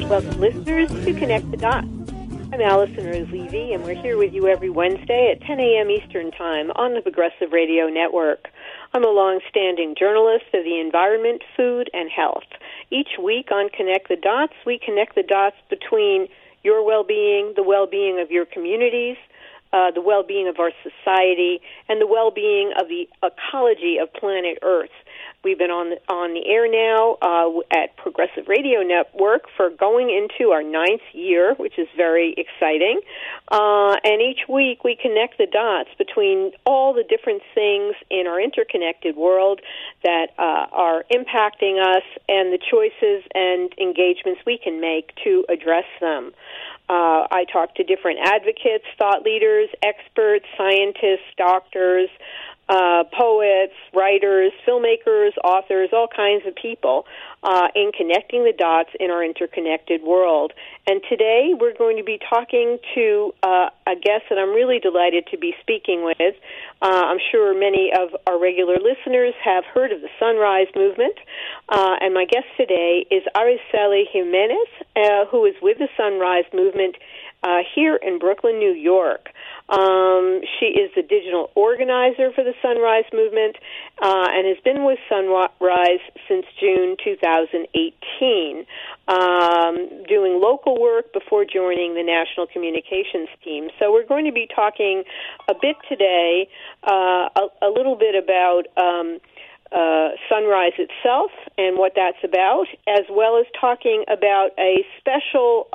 Welcome, listeners, to Connect the Dots. I'm Allison Rose-Levy, and we're here with you every Wednesday at 10 a.m. Eastern Time on the Progressive Radio Network. I'm a long-standing journalist of the environment, food, and health. Each week on Connect the Dots, we connect the dots between your well-being, the well-being of your communities, the well-being of our society, and the well-being of the ecology of planet Earth. We've been on the air now at Progressive Radio Network for going into our 9th year, which is very exciting. And each week we connect the dots between all the different things in our interconnected world that are impacting us and the choices and engagements we can make to address them. I talk to different advocates, thought leaders, experts, scientists, doctors, poets, writers, filmmakers, authors, all kinds of people in connecting the dots in our interconnected world. And today we're going to be talking to a guest that I'm really delighted to be speaking with. I'm sure many of our regular listeners have heard of the Sunrise Movement. And my guest today is Araceli Jimenez, who is with the Sunrise Movement here in Brooklyn, New York. She is the digital organizer for the Sunrise Movement and has been with Sunrise since June 2018, doing local work before joining the National Communications team. So we're going to be talking a bit today, a little bit about Sunrise itself and what that's about, as well as talking about a special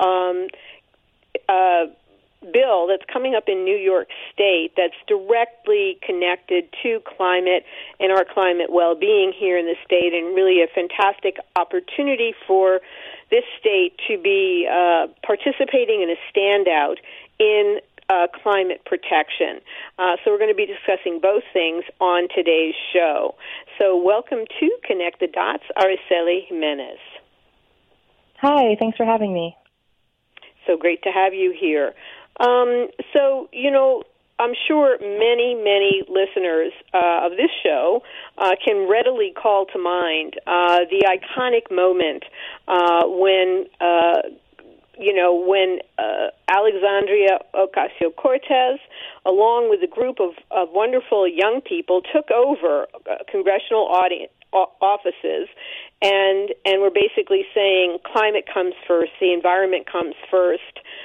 bill that's coming up in New York State that's directly connected to climate and our climate well-being here in the state, and really a fantastic opportunity for this state to be participating in a standout in climate protection. So we're going to be discussing both things on today's show. So welcome to Connect the Dots, Araceli Jimenez. Hi, thanks for having me. So great to have you here. So, I'm sure many listeners of this show can readily call to mind the iconic moment when Alexandria Ocasio-Cortez, along with a group of wonderful young people, took over congressional offices and were basically saying climate comes first, the environment comes first,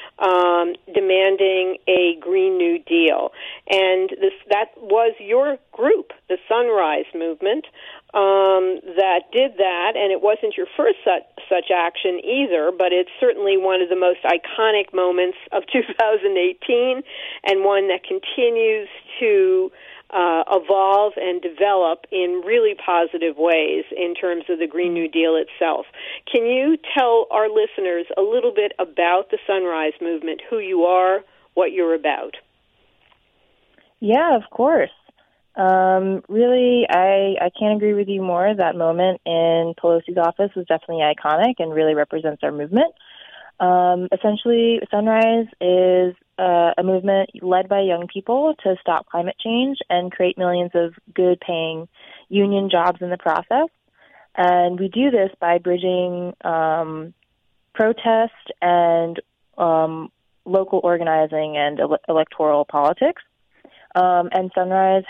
demanding a Green New Deal. And that was your group, the Sunrise Movement, that did that, and it wasn't your first such action either, but it's certainly one of the most iconic moments of 2018 and one that continues to evolve and develop in really positive ways in terms of the Green New Deal itself. Can you tell our listeners a little bit about the Sunrise Movement, who you are, what you're about? Yeah, of course. Really, I can't agree with you more. That moment in Pelosi's office was definitely iconic and really represents our movement. Essentially, Sunrise is a movement led by young people to stop climate change and create millions of good-paying union jobs in the process. And we do this by bridging protest and local organizing and electoral politics. And Sunrise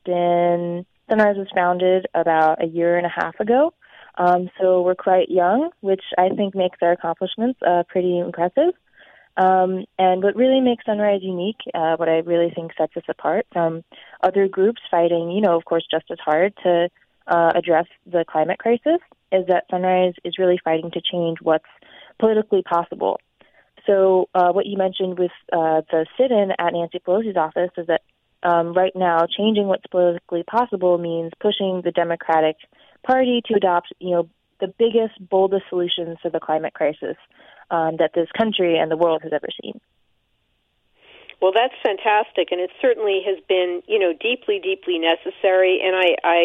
was founded about a year and a half ago. So we're quite young, which I think makes our accomplishments pretty impressive. And what really makes Sunrise unique, what I really think sets us apart from other groups fighting, of course, just as hard to address the climate crisis, is that Sunrise is really fighting to change what's politically possible. So what you mentioned with the sit-in at Nancy Pelosi's office is that right now, changing what's politically possible means pushing the Democratic Party to adopt, the biggest, boldest solutions to the climate crisis that this country and the world has ever seen. Well, that's fantastic, and it certainly has been, deeply, deeply necessary. And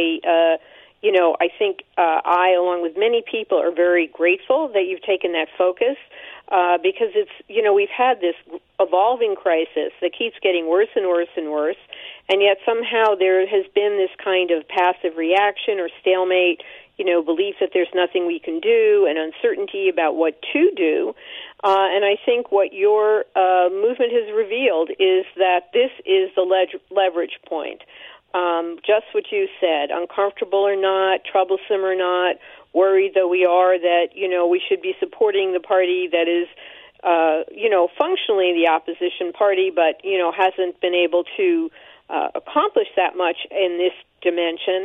I think I, along with many people, are very grateful that you've taken that focus because it's, we've had this evolving crisis that keeps getting worse and worse and worse, and yet somehow there has been this kind of passive reaction or stalemate, belief that there's nothing we can do and uncertainty about what to do. And I think what your movement has revealed is that this is the leverage point. Just what you said, uncomfortable or not, troublesome or not, worried though we are that, we should be supporting the party that is, functionally the opposition party, but, hasn't been able to accomplish that much in this dimension.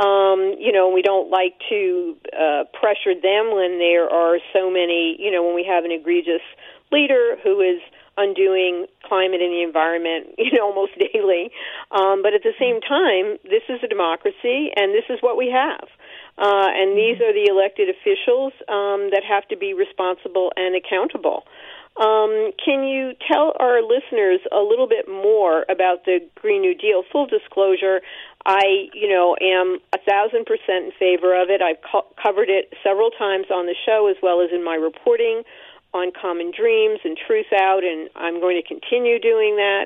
We don't like to pressure them when there are so many, when we have an egregious leader who is undoing climate and the environment, almost daily. But at the same time, this is a democracy, and this is what we have. And these are the elected officials that have to be responsible and accountable. Can you tell our listeners a little bit more about the Green New Deal? Full disclosure, I, am 1,000% in favor of it. I've covered it several times on the show as well as in my reporting on Common Dreams and Truth Out, and I'm going to continue doing that.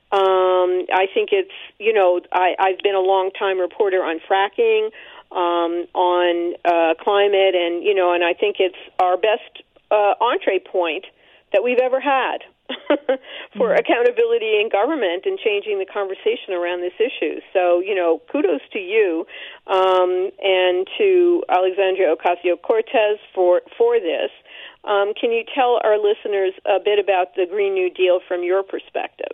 I think it's, I've been a long-time reporter on fracking, on climate, and I think it's our best entree point that we've ever had for accountability in government and changing the conversation around this issue. So, kudos to you and to Alexandria Ocasio-Cortez for this. Can you tell our listeners a bit about the Green New Deal from your perspective?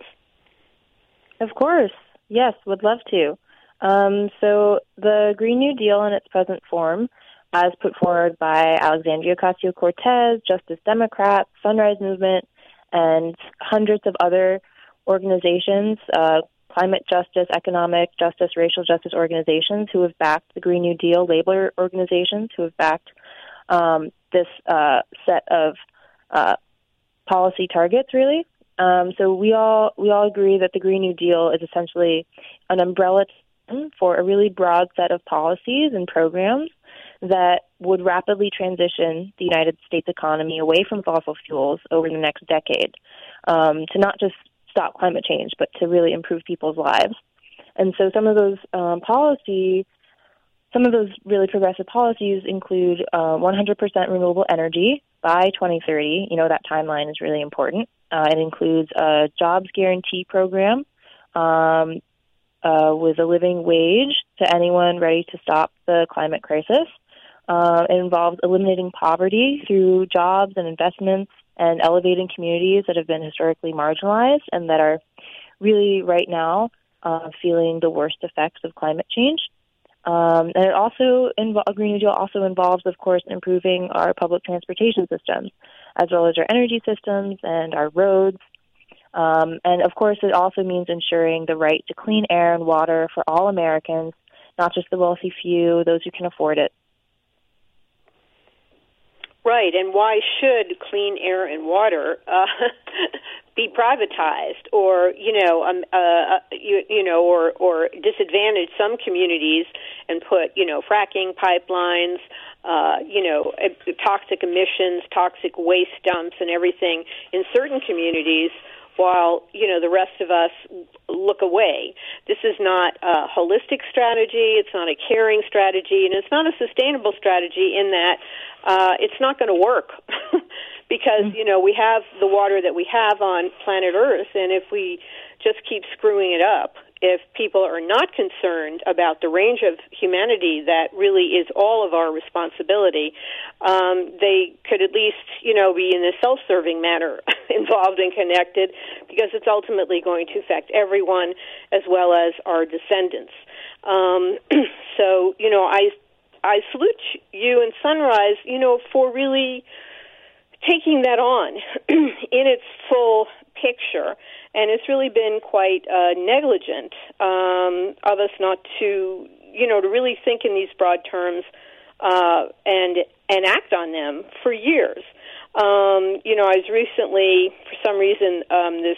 Of course. Yes, would love to. So the Green New Deal in its present form, as put forward by Alexandria Ocasio-Cortez, Justice Democrats, Sunrise Movement, and hundreds of other organizations, climate justice, economic justice, racial justice organizations who have backed the Green New Deal, labor organizations who have backed this set of policy targets, really. So we all agree that the Green New Deal is essentially an umbrella term for a really broad set of policies and programs that would rapidly transition the United States economy away from fossil fuels over the next decade, to not just stop climate change, but to really improve people's lives. And so some of those really progressive policies include 100% renewable energy by 2030. That timeline is really important. It includes a jobs guarantee program with a living wage to anyone ready to stop the climate crisis. It involves eliminating poverty through jobs and investments and elevating communities that have been historically marginalized and that are really right now feeling the worst effects of climate change. And it also Green New Deal also involves, of course, improving our public transportation systems, as well as our energy systems and our roads. And, of course, it also means ensuring the right to clean air and water for all Americans, not just the wealthy few, those who can afford it. Right, and why should clean air and water be privatized, or or disadvantage some communities and put fracking pipelines, toxic emissions, toxic waste dumps, and everything in certain communities, while the rest of us look away. This is not a holistic strategy. It's not a caring strategy, and it's not a sustainable strategy in that it's not going to work because we have the water that we have on planet Earth, and if we just keep screwing it up, if people are not concerned about the range of humanity that really is all of our responsibility, they could at least, be in a self-serving manner involved and connected, because it's ultimately going to affect everyone as well as our descendants. So, I salute you and Sunrise, for really taking that on in its full picture. And it's really been quite negligent of us not to, to really think in these broad terms and act on them for years. I was recently, for some reason, this,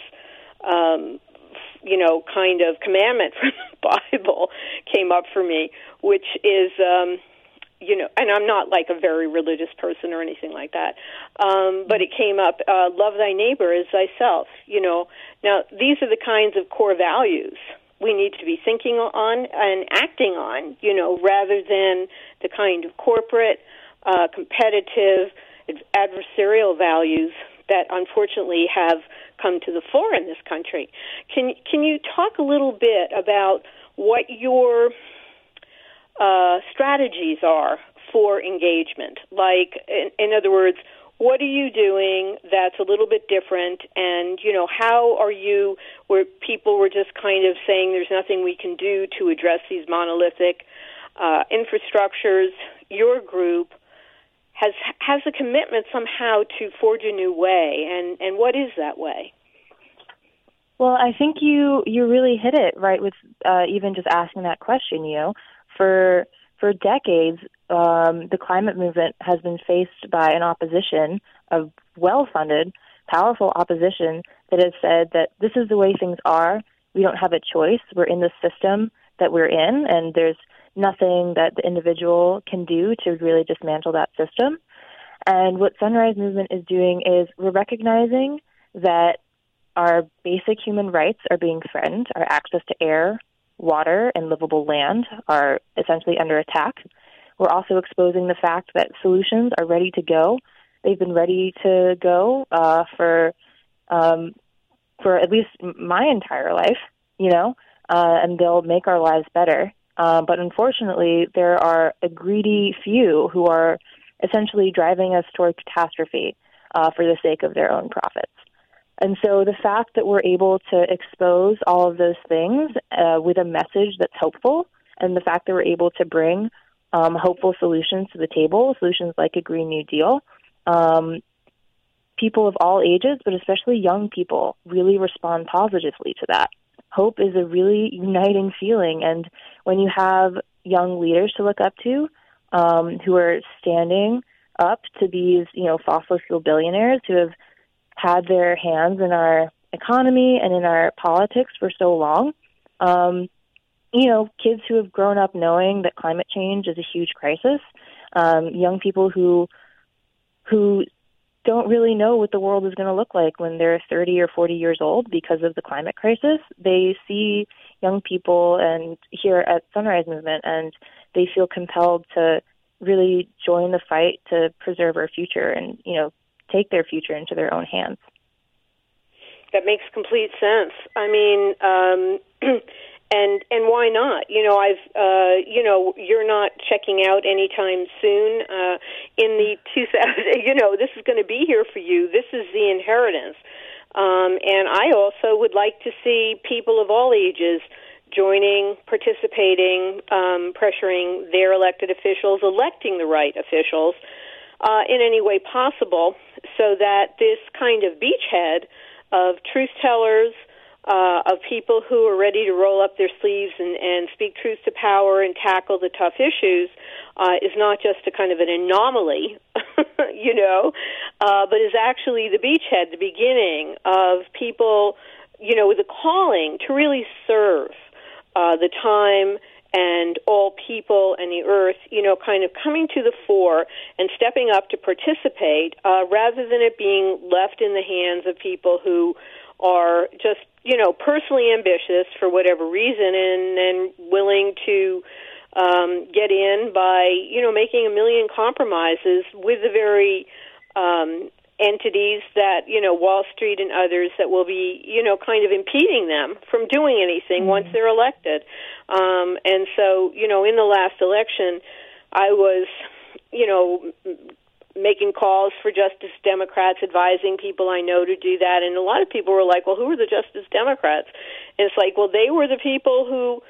kind of commandment from the Bible came up for me, which is and I'm not like a very religious person or anything like that, but it came up, love thy neighbor as thyself, Now, these are the kinds of core values we need to be thinking on and acting on, rather than the kind of corporate, competitive, adversarial values that unfortunately have come to the fore in this country. Can you talk a little bit about what your strategies are for engagement? Like, in other words, what are you doing that's a little bit different? And, how are you, where people were just kind of saying there's nothing we can do to address these monolithic infrastructures, your group has a commitment somehow to forge a new way. And what is that way? Well, I think you really hit it right with even just asking that question. For decades, the climate movement has been faced by an opposition of well-funded, powerful opposition that has said that this is the way things are. We don't have a choice. We're in the system that we're in, and there's nothing that the individual can do to really dismantle that system. And what Sunrise Movement is doing is we're recognizing that our basic human rights are being threatened. Our access to air, water, and livable land are essentially under attack. We're also exposing the fact that solutions are ready to go. They've been ready to go for at least my entire life, and they'll make our lives better. But unfortunately, there are a greedy few who are essentially driving us toward catastrophe for the sake of their own profits. And so the fact that we're able to expose all of those things with a message that's hopeful, and the fact that we're able to bring hopeful solutions to the table, solutions like a Green New Deal, people of all ages, but especially young people, really respond positively to that. Hope is a really uniting feeling, and when you have young leaders to look up to who are standing up to these, fossil fuel billionaires who have had their hands in our economy and in our politics for so long, kids who have grown up knowing that climate change is a huge crisis, young people who don't really know what the world is going to look like when they're 30 or 40 years old because of the climate crisis. They see young people and here at Sunrise Movement, and they feel compelled to really join the fight to preserve our future and, take their future into their own hands. That makes complete sense. I mean, and why not? You're not checking out anytime soon. In the 2000, this is going to be here for you. This is the inheritance. And I also would like to see people of all ages joining, participating, pressuring their elected officials, electing the right officials in any way possible, so that this kind of beachhead of truth tellers, of people who are ready to roll up their sleeves and speak truth to power and tackle the tough issues is not just a kind of an anomaly, but is actually the beachhead, the beginning of people, with a calling to really serve the time and all people and the earth, kind of coming to the fore and stepping up to participate rather than it being left in the hands of people who are just, personally ambitious for whatever reason and willing to get in by, making a million compromises with the very entities that, Wall Street and others that will be, kind of impeding them from doing anything once they're elected. And so, in the last election, I was, making calls for Justice Democrats, advising people I know to do that. And a lot of people were like, well, who are the Justice Democrats? And it's like, well, they were the people who,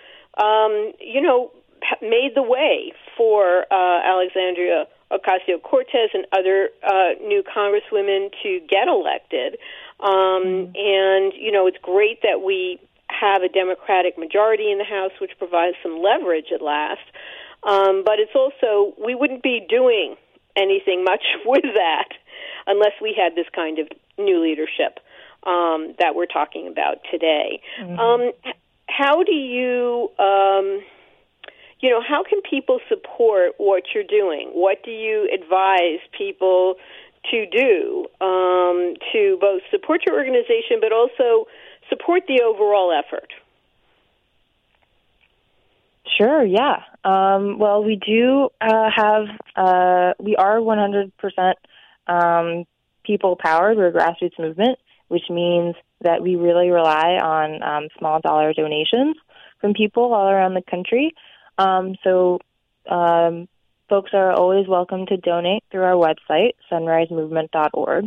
made the way for Alexandria Ocasio-Cortez and other new congresswomen to get elected. And, it's great that we have a Democratic majority in the House, which provides some leverage at last. But it's also, we wouldn't be doing anything much with that unless we had this kind of new leadership that we're talking about today. How do you, how can people support what you're doing? What do you advise people to do to both support your organization but also support the overall effort? Sure, yeah. Well, we do we are 100% people-powered. We're a grassroots movement, which means that we really rely on small dollar donations from people all around the country. So folks are always welcome to donate through our website, sunrisemovement.org.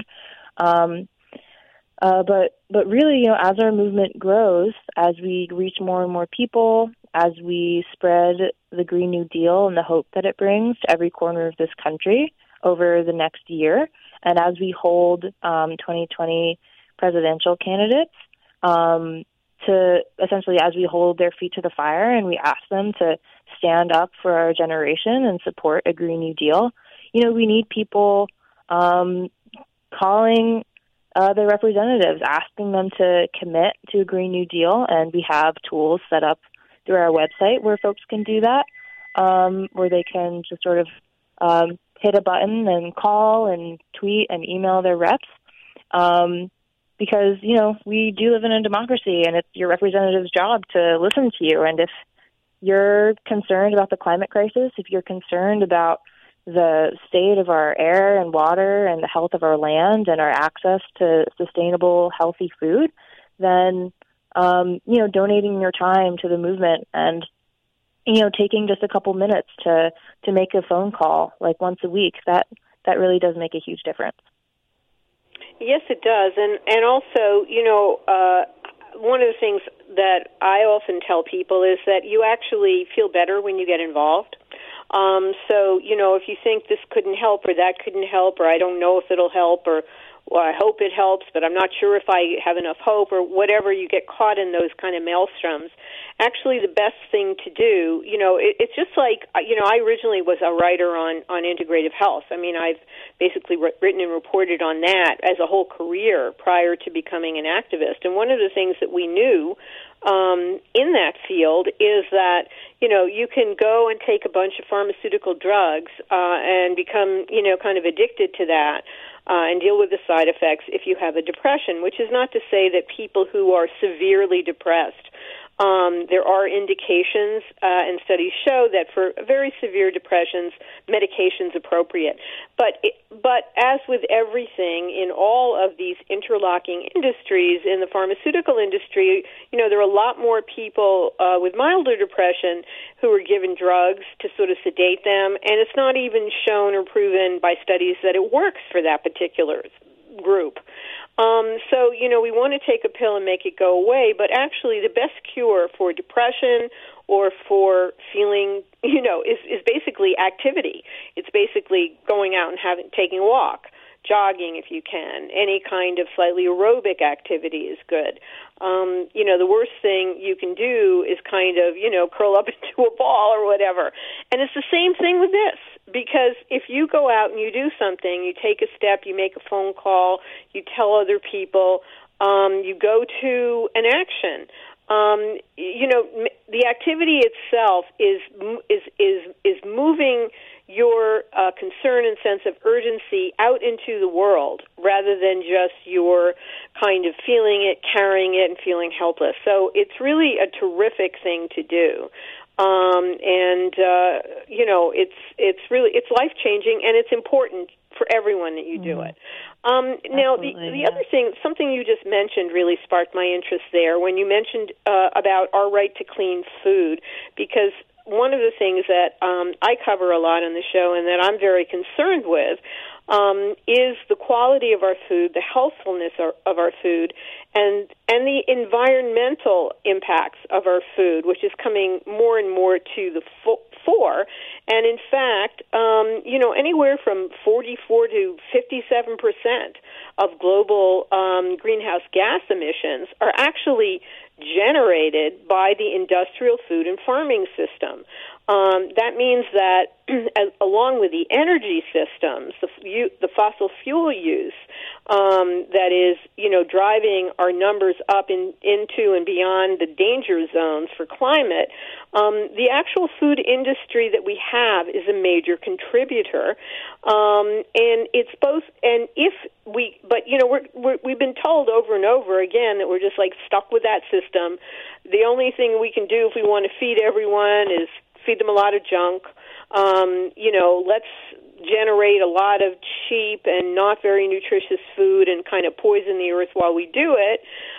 But really, as our movement grows, as we reach more and more people, as we spread the Green New Deal and the hope that it brings to every corner of this country over the next year, and as we hold 2020 presidential candidates to essentially, as we hold their feet to the fire and we ask them to stand up for our generation and support a Green New Deal, we need people calling their representatives, asking them to commit to a Green New Deal, and we have tools set up through our website where folks can do that, where they can just sort of hit a button and call and tweet and email their reps. Because, we do live in a democracy, and it's your representative's job to listen to you. And if you're concerned about the climate crisis, if you're concerned about the state of our air and water and the health of our land and our access to sustainable, healthy food, then, donating your time to the movement and, taking just a couple minutes to make a phone call, like once a week, that really does make a huge difference. Yes, it does. And also, one of the things that I often tell people is that you actually feel better when you get involved. So, if you think this couldn't help or that couldn't help, or I don't know if it'll help, or well, I hope it helps, but I'm not sure if I have enough hope, or whatever, you get caught in those kind of maelstroms. Actually, the best thing to do, it's just like, I originally was a writer on integrative health. I mean, I've basically written and reported on that as a whole career prior to becoming an activist. And one of the things that we knew in that field is that, you can go and take a bunch of pharmaceutical drugs and become, kind of addicted to that. And deal with the side effects if you have a depression, which is not to say that people who are severely depressed, there are indications and studies show that for very severe depressions, medication's appropriate. But as with everything in all of these interlocking industries, in the pharmaceutical industry, there are a lot more people with milder depression who are given drugs to sort of sedate them, and it's not even shown or proven by studies that it works for that particular group. So, we want to take a pill and make it go away, but actually the best cure for depression or for feeling, is basically activity. It's basically going out and taking a walk, jogging if you can. Any kind of slightly aerobic activity is good. The worst thing you can do is kind of, curl up into a ball or whatever. And it's the same thing with this, because if you go out and you do something, you take a step, you make a phone call, you tell other people, you go to an action. The activity itself is moving your concern and sense of urgency out into the world rather than just your kind of feeling it, carrying it, and feeling helpless. So it's really a terrific thing to do. It's life-changing, and it's important for everyone that you do it. Now, the other thing, something you just mentioned really sparked my interest there when you mentioned about our right to clean food, because one of the things that I cover a lot on the show and that I'm very concerned with is the quality of our food, the healthfulness of our food, and the environmental impacts of our food, which is coming more and more to the fore. And in fact, anywhere from 44 to 57% of global greenhouse gas emissions are actually generated by the industrial food and farming system. That means that along with the energy systems, the fossil fuel use, that is, driving our numbers up into and beyond the danger zones for climate, the actual food industry that we have is a major contributor, and it's both. And we've been told over and over again that we're just like stuck with that system. The only thing we can do if we want to feed everyone is feed them a lot of junk. Let's generate a lot of cheap and not very nutritious food and kind of poison the earth while we do it.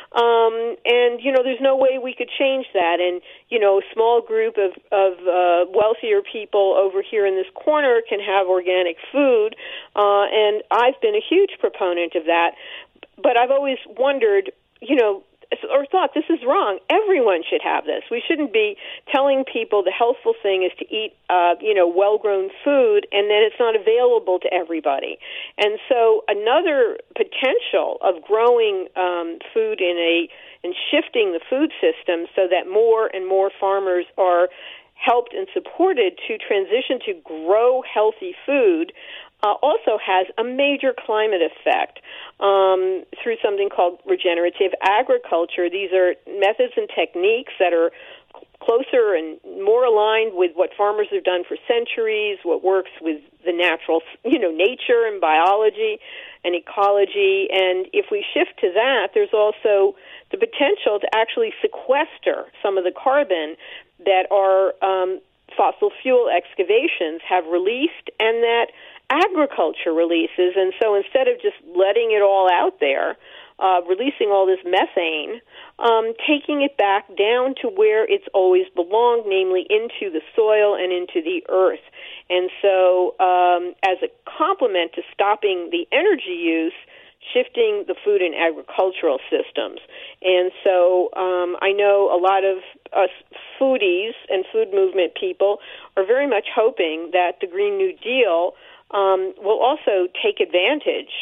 There's no way we could change that. And, a small group of wealthier people over here in this corner can have organic food. And I've been a huge proponent of that. But I've always wondered, or thought this is wrong. Everyone should have this. We shouldn't be telling people the healthful thing is to eat, well-grown food, and then it's not available to everybody. And so another potential of growing food and shifting the food system so that more and more farmers are helped and supported to transition to grow healthy food also has a major climate effect through something called regenerative agriculture. These are methods and techniques that are closer and more aligned with what farmers have done for centuries, what works with the natural, nature and biology and ecology. And if we shift to that, there's also the potential to actually sequester some of the carbon that our fossil fuel excavations have released and that agriculture releases. And so instead of just letting it all out there, releasing all this methane, taking it back down to where it's always belonged, namely into the soil and into the earth. And so as a complement to stopping the energy use, shifting the food and agricultural systems. And so I know a lot of us foodies and food movement people are very much hoping that the Green New Deal will also take advantage,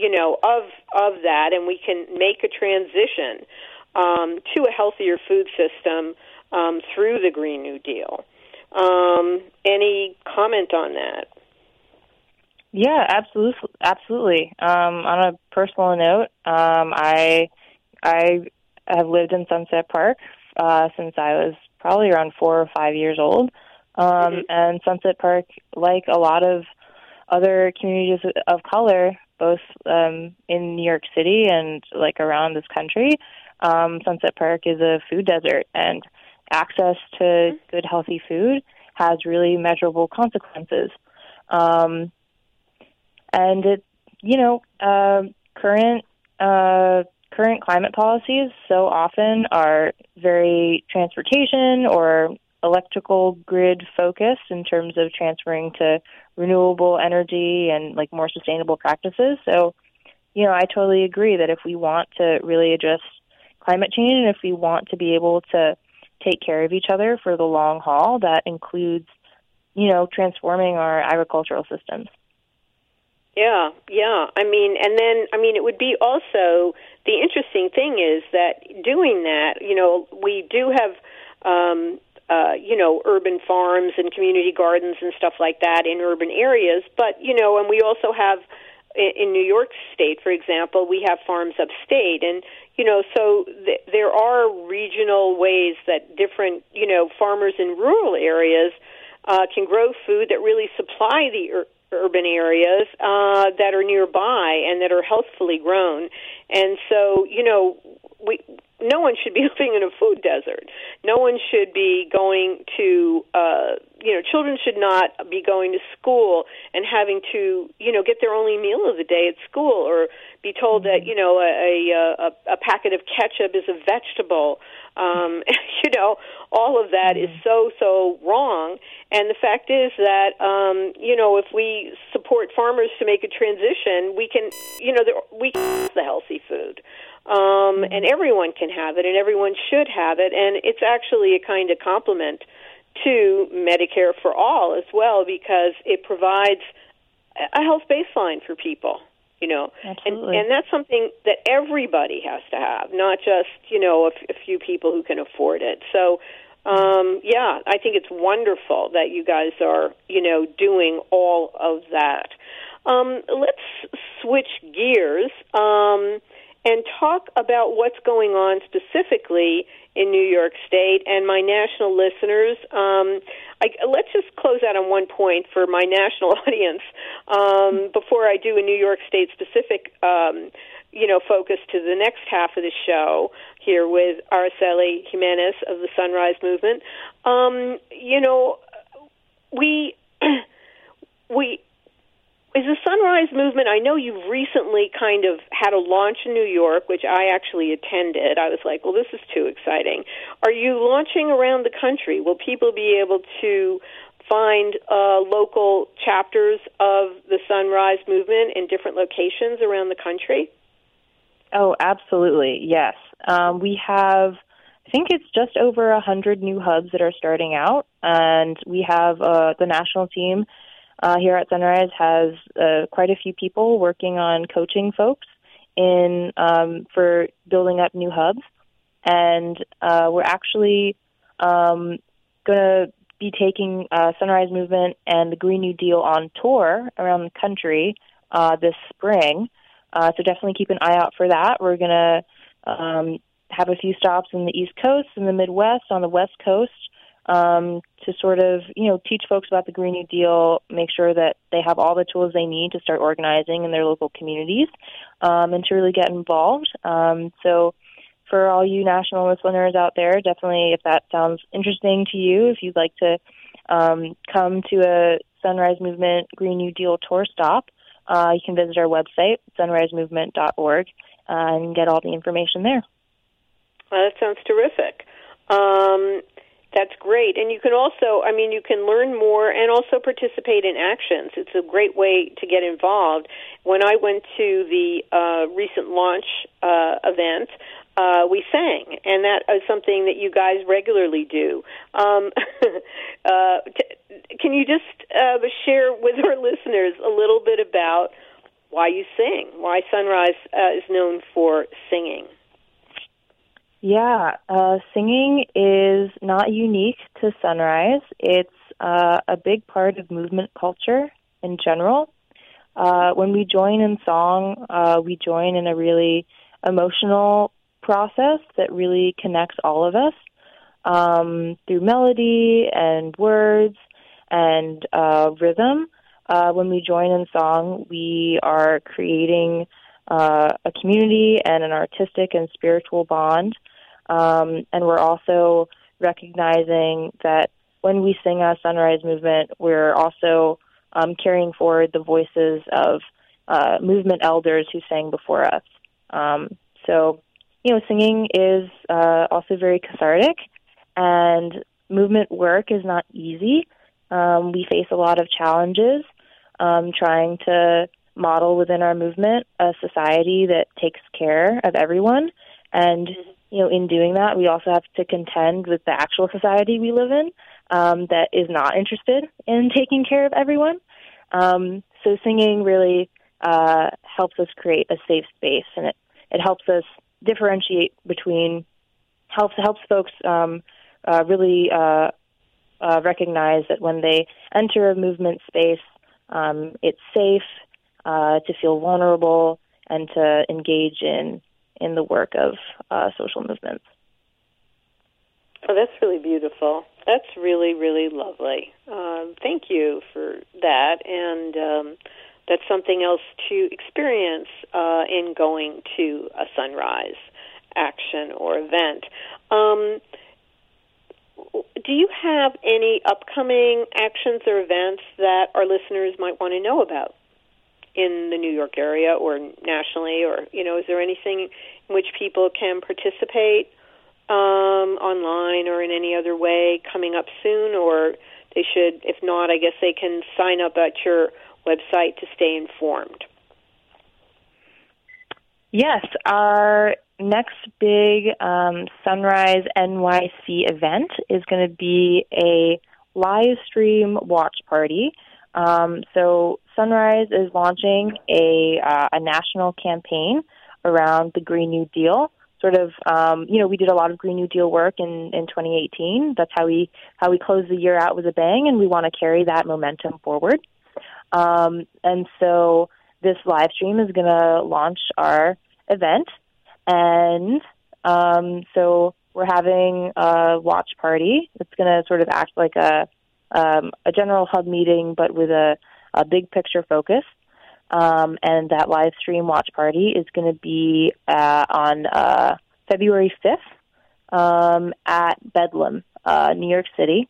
of that, and we can make a transition to a healthier food system through the Green New Deal. Any comment on that? Yeah, absolutely. On a personal note, I have lived in Sunset Park since I was probably around 4 or 5 years old, and Sunset Park, like a lot of other communities of color, both in New York City and like around this country, Sunset Park is a food desert, and access to good, healthy food has really measurable consequences. And it, current climate policies so often are very transportation or electrical grid focused in terms of transferring to renewable energy and like more sustainable practices. So, I totally agree that if we want to really address climate change and if we want to be able to take care of each other for the long haul, that includes, transforming our agricultural systems. Yeah. It would be also, the interesting thing is that doing that, we do have, urban farms and community gardens and stuff like that in urban areas, but, and we also have, in New York State, for example, we have farms upstate, and, so there are regional ways that different, farmers in rural areas can grow food that really supply the urban areas that are nearby and that are healthfully grown. And so, no one should be living in a food desert. No one should be going to, children should not be going to school and having to, get their only meal of the day at school, or be told that, a packet of ketchup is a vegetable. All of that is so wrong. And the fact is that, if we support farmers to make a transition, we can, we can have the healthy food. And everyone can have it, and everyone should have it. And it's actually a kind of complement to Medicare for All as well, because it provides a health baseline for people, and that's something that everybody has to have, not just, a few people who can afford it. So Yeah, I think it's wonderful that you guys are, doing all of that. Let's switch gears and talk about what's going on specifically in New York State and my national listeners. Let's just close out on one point for my national audience before I do a New York State specific focus to the next half of the show here with Araceli Jimenez of the Sunrise Movement. We is the Sunrise Movement, I know you've recently kind of had a launch in New York, which I actually attended. I was like, well, this is too exciting. Are you launching around the country? Will people be able to find local chapters of the Sunrise Movement in different locations around the country? Oh, absolutely, yes. We have, I think it's just over 100 new hubs that are starting out, and we have the national team here at Sunrise has quite a few people working on coaching folks for building up new hubs, and we're actually going to be taking Sunrise Movement and the Green New Deal on tour around the country this spring. So definitely keep an eye out for that. We're going to have a few stops in the East Coast, in the Midwest, on the West Coast, to sort of, teach folks about the Green New Deal, make sure that they have all the tools they need to start organizing in their local communities, and to really get involved. So for all you national listeners out there, definitely, if that sounds interesting to you, if you'd like to come to a Sunrise Movement Green New Deal tour stop, you can visit our website, sunrisemovement.org, and get all the information there. Well, that sounds terrific. That's great. And you can also, you can learn more and also participate in actions. It's a great way to get involved. When I went to the recent launch event, we sang, and that is something that you guys regularly do. Can you just share with our listeners a little bit about why you sing, why Sunrise is known for singing? Yeah, singing is not unique to Sunrise. It's a big part of movement culture in general. When we join in song, we join in a really emotional process that really connects all of us through melody and words and rhythm. When we join in song, we are creating a community and an artistic and spiritual bond. And we're also recognizing that when we sing a Sunrise Movement, we're also carrying forward the voices of movement elders who sang before us. So, singing is also very cathartic, and movement work is not easy. We face a lot of challenges trying to model within our movement a society that takes care of everyone. And, in doing that, we also have to contend with the actual society we live in that is not interested in taking care of everyone. So singing really helps us create a safe space, and it helps us differentiate between, helps folks really recognize that when they enter a movement space, it's safe to feel vulnerable and to engage in the work of social movements. Oh, that's really beautiful. That's really, really lovely. Thank you for that. And that's something else to experience in going to a Sunrise action or event. Do you have any upcoming actions or events that our listeners might want to know about in the New York area or nationally? Or, is there anything in which people can participate online or in any other way coming up soon? Or they should, if not, I guess they can sign up at your website to stay informed. Yes, our next big Sunrise NYC event is going to be a live stream watch party. So Sunrise is launching a national campaign around the Green New Deal sort of, we did a lot of Green New Deal work in 2018. That's how we closed the year out with a bang, and we want to carry that momentum forward. And so this live stream is going to launch our event, and so we're having a watch party. It's going to sort of act like a general hub meeting, but with a big picture focus. And that live stream watch party is going to be on February 5th at Bedlam, New York City.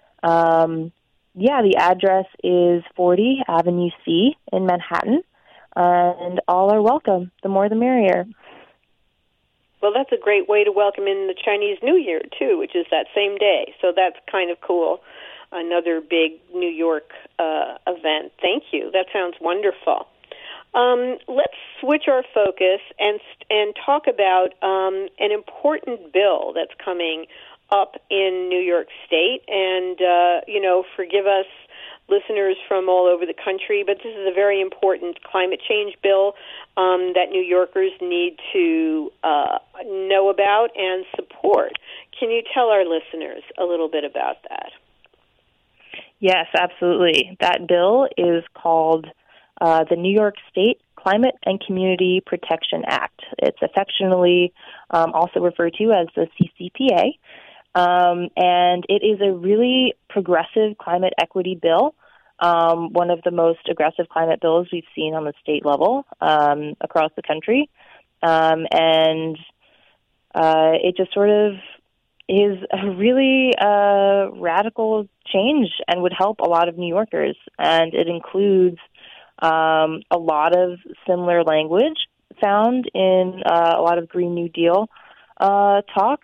The address is 40 Avenue C in Manhattan, and all are welcome. The more the merrier. Well, that's a great way to welcome in the Chinese New Year, too, which is that same day. So that's kind of cool. Another big New York event. Thank you. That sounds wonderful. Let's switch our focus and talk about an important bill that's coming up in New York State. And, forgive us, listeners from all over the country, but this is a very important climate change bill that New Yorkers need to know about and support. Can you tell our listeners a little bit about that? Yes, absolutely. That bill is called the New York State Climate and Community Protection Act. It's affectionately also referred to as the CCPA. And it is a really progressive climate equity bill, one of the most aggressive climate bills we've seen on the state level across the country. And it just sort of is a really radical change and would help a lot of New Yorkers. And it includes a lot of similar language found in a lot of Green New Deal talk.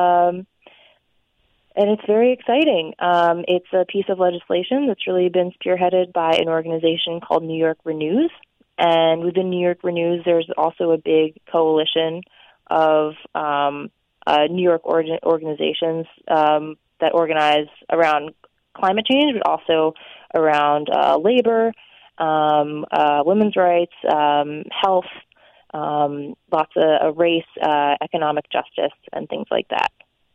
And it's very exciting. It's a piece of legislation that's really been spearheaded by an organization called New York Renews. And within New York Renews, there's also a big coalition of New York organizations that organize around climate change, but also around labor, women's rights, health, lots of race, economic justice, and things like that.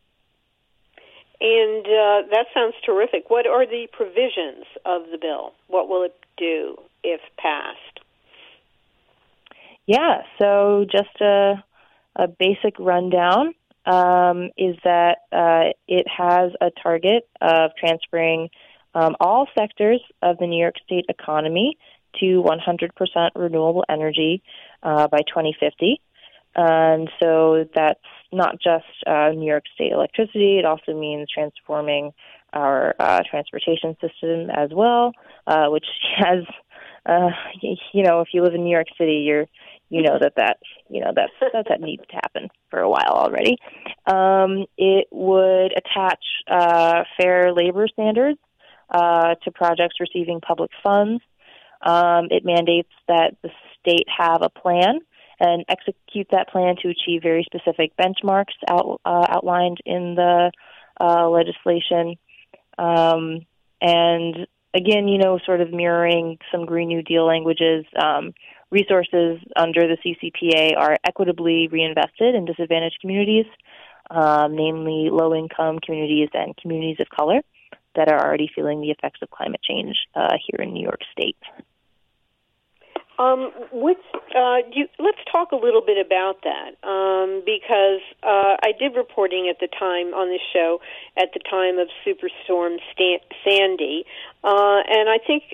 And that sounds terrific. What are the provisions of the bill? What will it do if passed? Yeah, so just a basic rundown is that it has a target of transferring all sectors of the New York State economy to 100% renewable energy by 2050. And so that's not just New York State electricity. It also means transforming our transportation system as well, which has, if you live in New York City, that needs to happen for a while already. It would attach fair labor standards to projects receiving public funds. It mandates that the state have a plan and execute that plan to achieve very specific benchmarks outlined in the legislation. And again, sort of mirroring some Green New Deal languages, resources under the CCPA are equitably reinvested in disadvantaged communities, namely low-income communities and communities of color that are already feeling the effects of climate change here in New York State. Let's talk a little bit about that, because I did reporting at the time on this show at the time of Superstorm Sandy, and I think,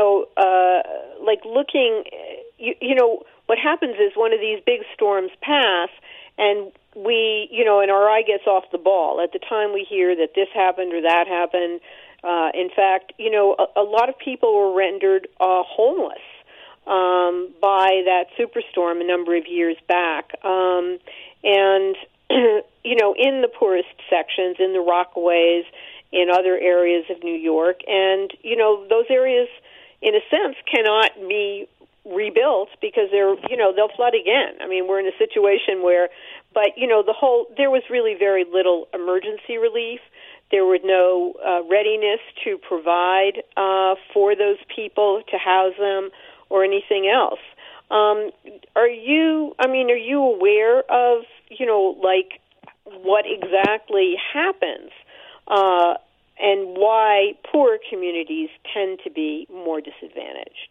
looking, what happens is one of these big storms pass, and we, and our eye gets off the ball. At the time we hear that this happened or that happened. In fact, a lot of people were rendered homeless by that superstorm a number of years back. And, in the poorest sections, in the Rockaways, in other areas of New York. And, those areas, in a sense, cannot be rebuilt because they'll flood again. I mean, we're in a situation where, but, there was really very little emergency relief. There was no readiness to provide for those people, to house them, or anything else. Are you aware of like what exactly happens and why poor communities tend to be more disadvantaged?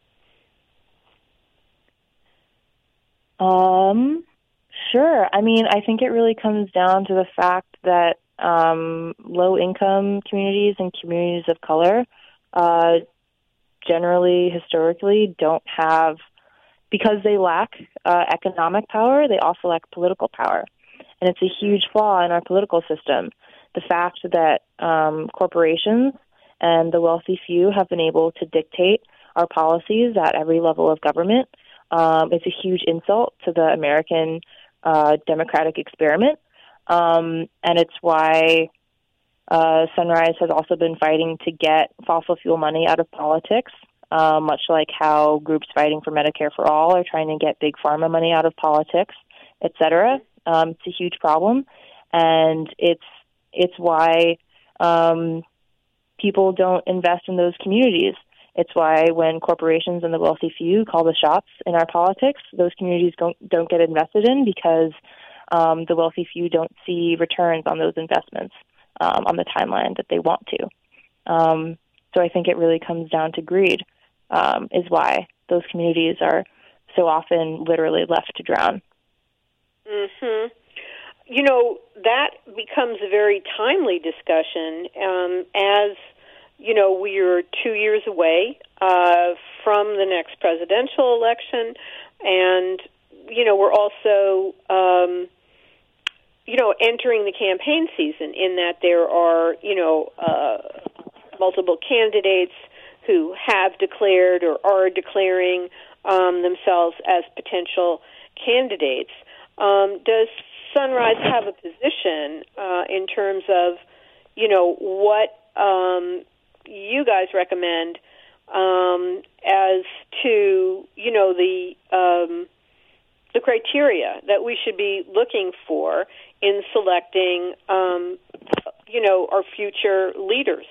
Sure. I mean, I think it really comes down to the fact that low-income communities and communities of color generally, historically, don't have, because they lack economic power, they also lack political power. And it's a huge flaw in our political system. The fact that corporations and the wealthy few have been able to dictate our policies at every level of government is a huge insult to the American democratic experiment. And it's why Sunrise has also been fighting to get fossil fuel money out of politics, much like how groups fighting for Medicare for All are trying to get big pharma money out of politics, et cetera. It's a huge problem, and it's why people don't invest in those communities. It's why when corporations and the wealthy few call the shots in our politics, those communities don't get invested in because the wealthy few don't see returns on those investments on the timeline that they want to. So I think it really comes down to greed, is why those communities are so often literally left to drown. Mm-hmm. That becomes a very timely discussion as, we are 2 years away from the next presidential election, and, we're also, entering the campaign season in that there are, multiple candidates who have declared or are declaring themselves as potential candidates. Does Sunrise have a position in terms of, what you guys recommend as to, the criteria that we should be looking for in selecting, our future leaders?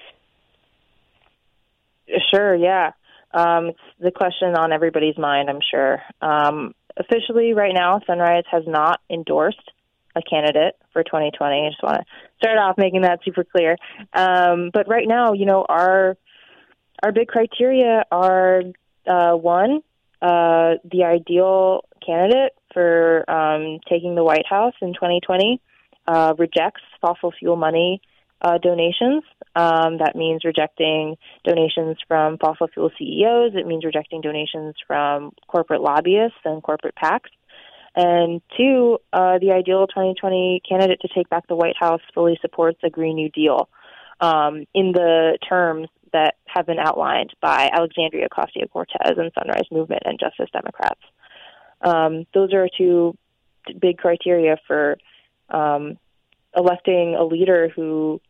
Sure, yeah. It's the question on everybody's mind, I'm sure. Officially, right now, Sunrise has not endorsed a candidate for 2020. I just want to start off making that super clear. But right now, our big criteria are, one, the ideal candidate for taking the White House in 2020 rejects fossil fuel money donations. That means rejecting donations from fossil fuel CEOs. It means rejecting donations from corporate lobbyists and corporate PACs. And two, the ideal 2020 candidate to take back the White House fully supports a Green New Deal in the terms that have been outlined by Alexandria Ocasio-Cortez and Sunrise Movement and Justice Democrats. Those are two big criteria for electing a leader who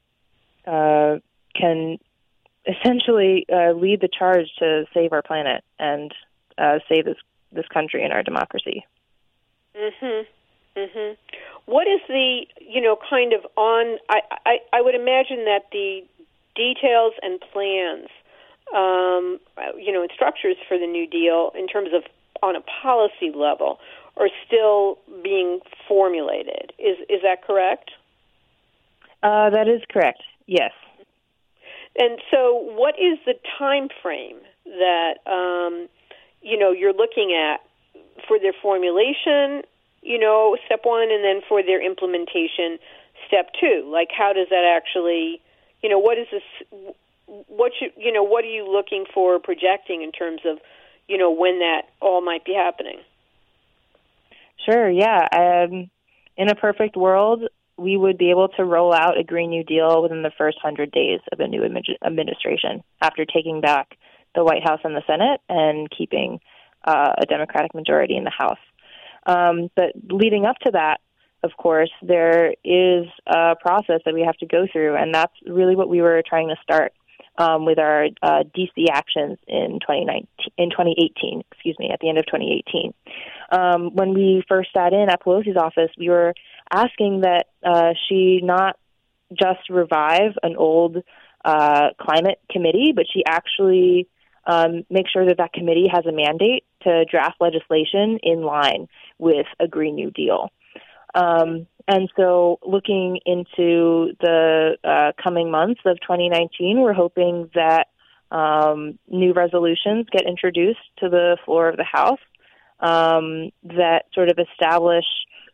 can essentially lead the charge to save our planet and save this country and our democracy. Mm-hmm. Mm-hmm. What is the, kind of I would imagine that the details and plans, and structures for the New Deal in terms of on a policy level are still being formulated. Is that correct? That is correct, yes. And so what is the time frame that, you're looking at for their formulation, step one, and then for their implementation, step two? Like, how does that actually, what is this, what are you looking for, projecting in terms of, when that all might be happening? Sure, yeah. In a perfect world, we would be able to roll out a Green New Deal within the first 100 days of a new administration after taking back the White House and the Senate and keeping a Democratic majority in the House. But leading up to that, of course, there is a process that we have to go through, and that's really what we were trying to start with our DC actions in 2018, at the end of 2018. When we first sat in at Pelosi's office, we were asking that she not just revive an old climate committee, but she actually make sure that committee has a mandate to draft legislation in line with a Green New Deal. And so looking into the coming months of 2019, we're hoping that new resolutions get introduced to the floor of the House that sort of establish,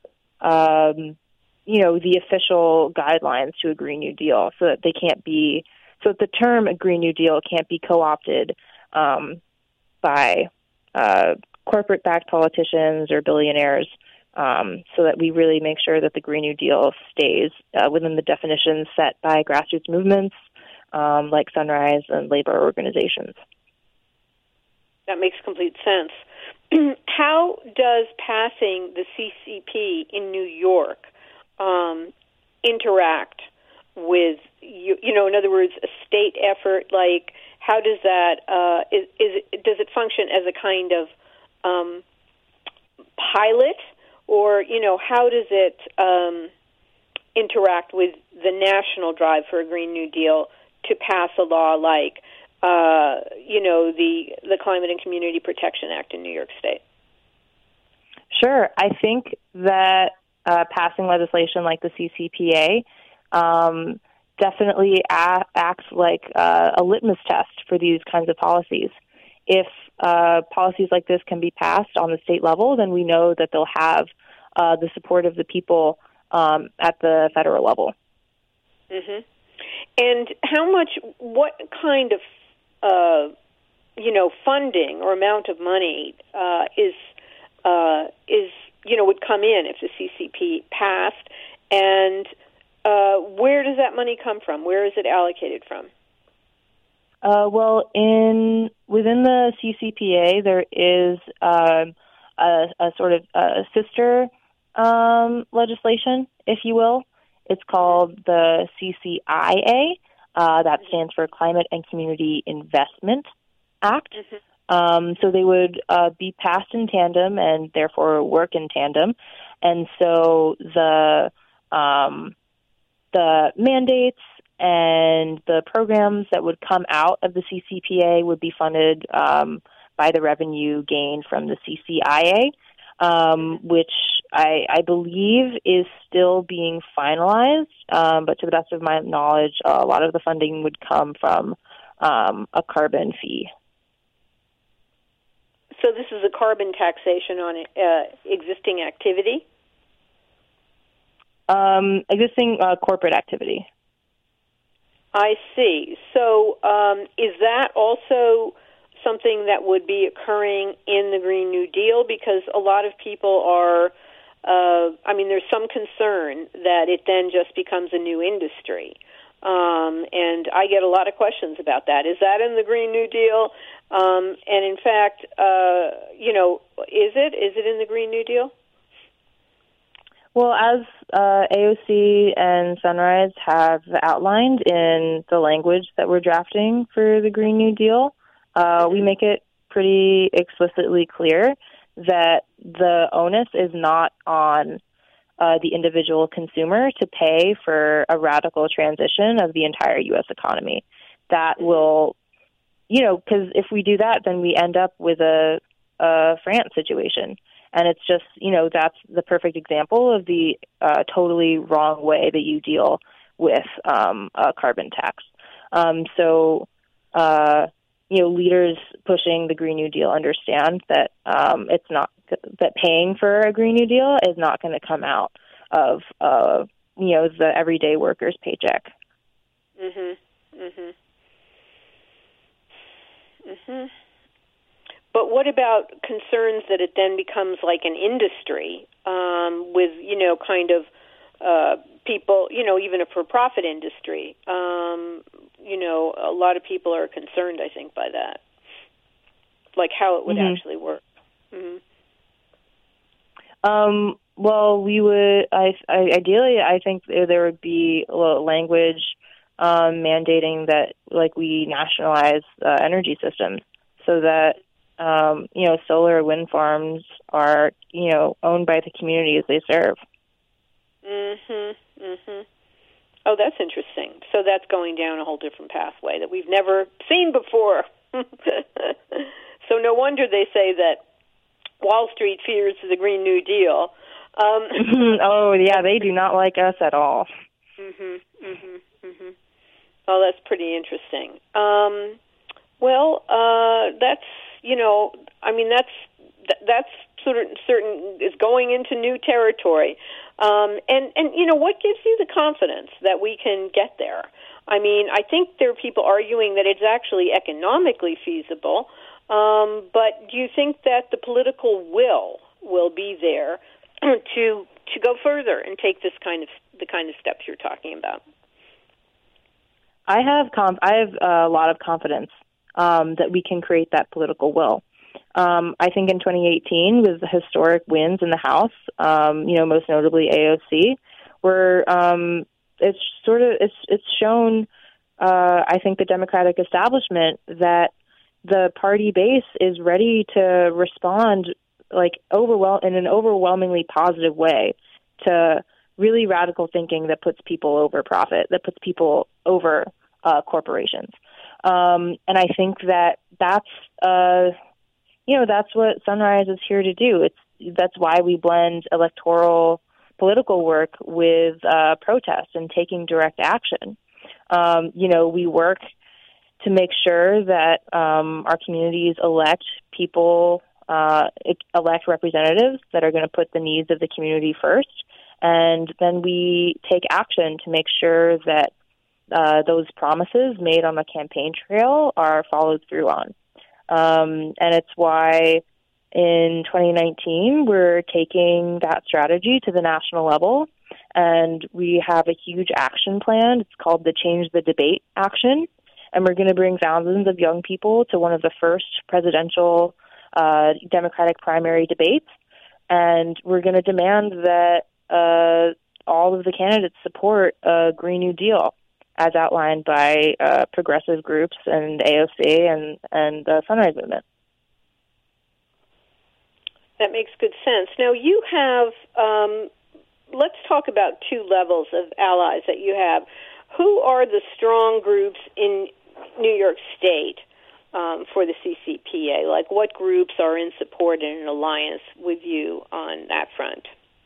the official guidelines to a Green New Deal, so that the term a Green New Deal can't be co-opted by corporate-backed politicians or billionaires, so that we really make sure that the Green New Deal stays within the definitions set by grassroots movements like Sunrise and labor organizations. That makes complete sense. How does passing the CCP in New York interact with, in other words, a state effort? Like, how does that, does it function as a kind of pilot? Or, how does it interact with the national drive for a Green New Deal to pass a law like, the Climate and Community Protection Act in New York State? Sure. I think that passing legislation like the CCPA definitely acts like a litmus test for these kinds of policies. If policies like this can be passed on the state level, then we know that they'll have the support of the people at the federal level. Mm-hmm. And what kind of, funding or amount of money would come in if the CCP passed, and where does that money come from? Where is it allocated from? Within the CCPA, there is a sort of sister legislation, if you will. It's called the CCIA. That stands for Climate and Community Investment Act. Mm-hmm. So they would be passed in tandem and therefore work in tandem. And so the mandates and the programs that would come out of the CCPA would be funded by the revenue gained from the CCIA, which I believe is still being finalized, but to the best of my knowledge, a lot of the funding would come from a carbon fee. So this is a carbon taxation on existing activity? Existing corporate activity. I see. So is that also something that would be occurring in the Green New Deal? Because a lot of people are, there's some concern that it then just becomes a new industry. And I get a lot of questions about that. Is that in the Green New Deal? And in fact, is it in the Green New Deal? Well, as AOC and Sunrise have outlined in the language that we're drafting for the Green New Deal, we make it pretty explicitly clear that the onus is not on the individual consumer to pay for a radical transition of the entire U.S. economy. That will, because if we do that, then we end up with a France situation. And it's just, that's the perfect example of the totally wrong way that you deal with a carbon tax. Leaders pushing the Green New Deal understand that it's not that paying for a Green New Deal is not going to come out of the everyday worker's paycheck. Mhm. Mhm. Mhm. But what about concerns that it then becomes like an industry with, kind of people, even a for-profit industry? A lot of people are concerned, I think, by that, like how it would actually work. Mm-hmm. Well, we would, ideally, I think there would be a little language mandating that, like, we nationalize energy systems so that solar wind farms are, owned by the communities they serve. Mhm. Mhm. Oh, that's interesting. So that's going down a whole different pathway that we've never seen before. So no wonder they say that Wall Street fears the Green New Deal, Oh, yeah, they do not like us at all. Oh, that's pretty interesting. That's, that's sort of certain is going into new territory. What gives you the confidence that we can get there? I mean, I think there are people arguing that it's actually economically feasible, but do you think that the political will be there to go further and take the kind of steps you're talking about? I have a lot of confidence that we can create that political will. I think in 2018, with the historic wins in the House, most notably AOC, where it's shown, I think, the Democratic establishment that the party base is ready to respond in an overwhelmingly positive way to really radical thinking that puts people over profit, that puts people over corporations. And I think that's what Sunrise is here to do. That's why we blend electoral political work with protest and taking direct action. We work to make sure that our communities elect representatives that are going to put the needs of the community first. And then we take action to make sure that those promises made on the campaign trail are followed through on. And it's why in 2019, we're taking that strategy to the national level, and we have a huge action plan. It's called the Change the Debate Action, and we're going to bring thousands of young people to one of the first presidential Democratic primary debates, and we're going to demand that all of the candidates support a Green New Deal, as outlined by progressive groups and AOC and the Sunrise Movement. That makes good sense. Now, you have, let's talk about two levels of allies that you have. Who are the strong groups in New York State for the CCPA? Like, what groups are in support and in alliance with you on that front?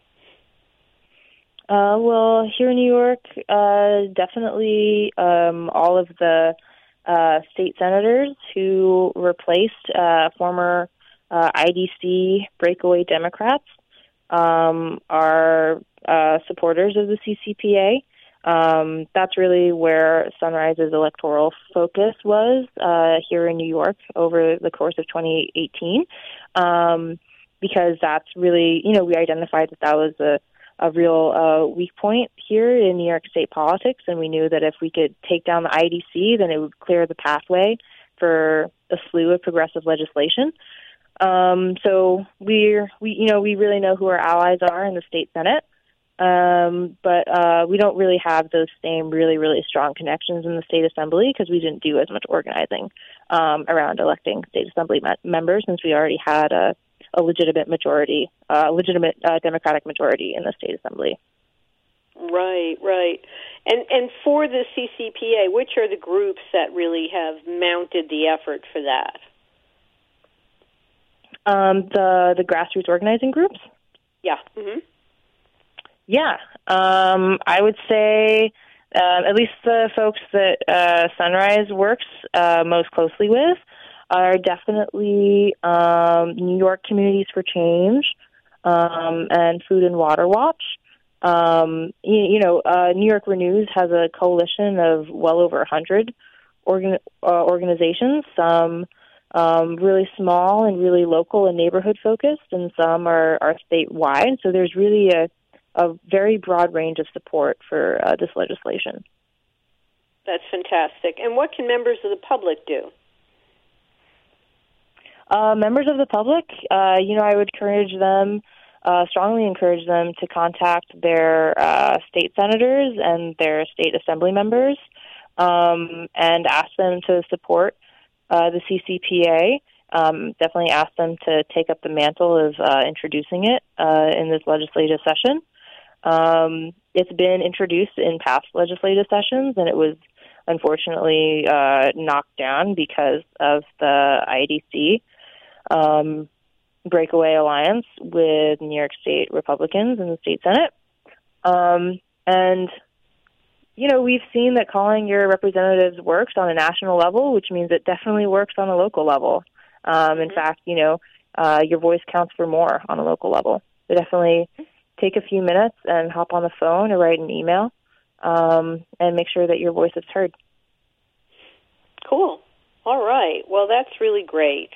Well, here in New York, definitely all of the state senators who replaced former IDC breakaway Democrats are supporters of the CCPA. That's really where Sunrise's electoral focus was here in New York over the course of 2018, because that's really, we identified that was a real weak point here in New York State politics, and we knew that if we could take down the IDC, then it would clear the pathway for a slew of progressive legislation. So we really know who our allies are in the state Senate, but we don't really have those same really, really strong connections in the state assembly because we didn't do as much organizing around electing state assembly members, since we already had a legitimate majority, legitimate Democratic majority in the state assembly. Right. And for the CCPA, which are the groups that really have mounted the effort for that? The grassroots organizing groups? Yeah. Mm-hmm. Yeah. I would say at least the folks that Sunrise works most closely with are definitely New York Communities for Change and Food and Water Watch. New York Renews has a coalition of well over 100 organizations, some really small and really local and neighborhood focused, and some are statewide. So there's really a very broad range of support for this legislation. That's fantastic. And what can members of the public do? Members of the public, I would strongly encourage them to contact their state senators and their state assembly members and ask them to support the CCPA. Definitely ask them to take up the mantle of introducing it in this legislative session. It's been introduced in past legislative sessions, and it was unfortunately knocked down because of the IDC. breakaway alliance with New York State Republicans in the state Senate. And, you know, we've seen that calling your representatives works on a national level, which means it definitely works on a local level. In fact, you know, your voice counts for more on a local level. So definitely take a few minutes and hop on the phone or write an email and make sure that your voice is heard. Cool. All right. Well, that's really great.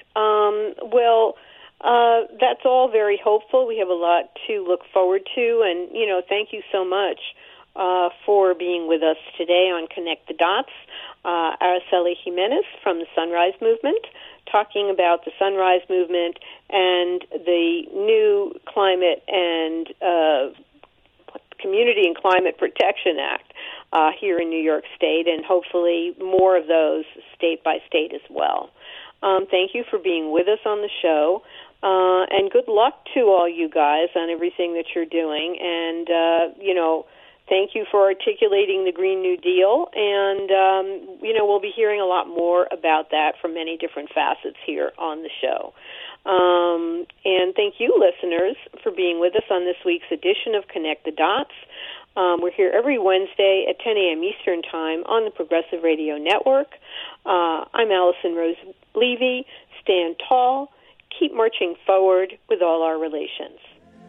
That's all very hopeful. We have a lot to look forward to, and, you know, thank you so much for being with us today on Connect the Dots. Araceli Jimenez from the Sunrise Movement, talking about the Sunrise Movement and the new Climate and Community and Climate Protection Act here in New York State, and hopefully more of those state by state as well. Thank you for being with us on the show, and good luck to all you guys on everything that you're doing. And, you know, thank you for articulating the Green New Deal, and, you know, we'll be hearing a lot more about that from many different facets here on the show. And thank you, listeners, for being with us on this week's edition of Connect the Dots. We're here every Wednesday at 10 a.m. Eastern Time on the Progressive Radio Network. I'm Allison Rose Levy. Stand tall. Keep marching forward with all our relations.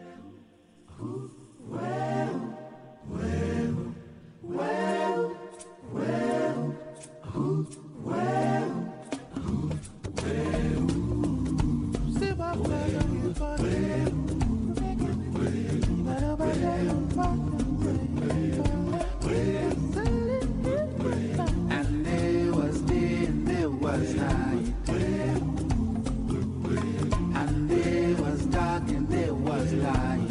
And there was day and there was night, and there was dark and there was light.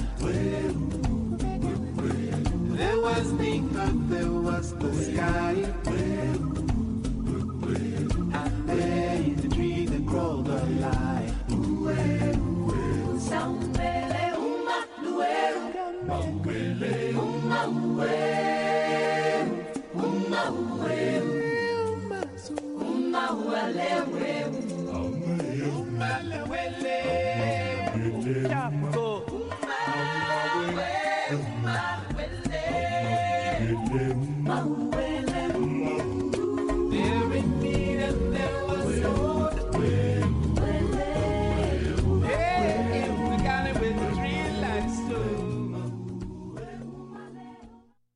There was the earth, there was the sky, and there in the tree that crawled a lie. Umma